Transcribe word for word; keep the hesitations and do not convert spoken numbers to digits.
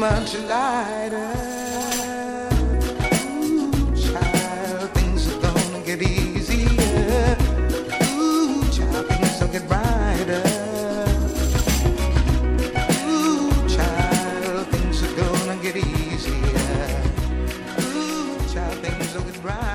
much lighter. Ooh, child, things are gonna get easier. Ooh, child, things will get brighter. Ooh, child, things are gonna get easier. Ooh, child, things will get brighter.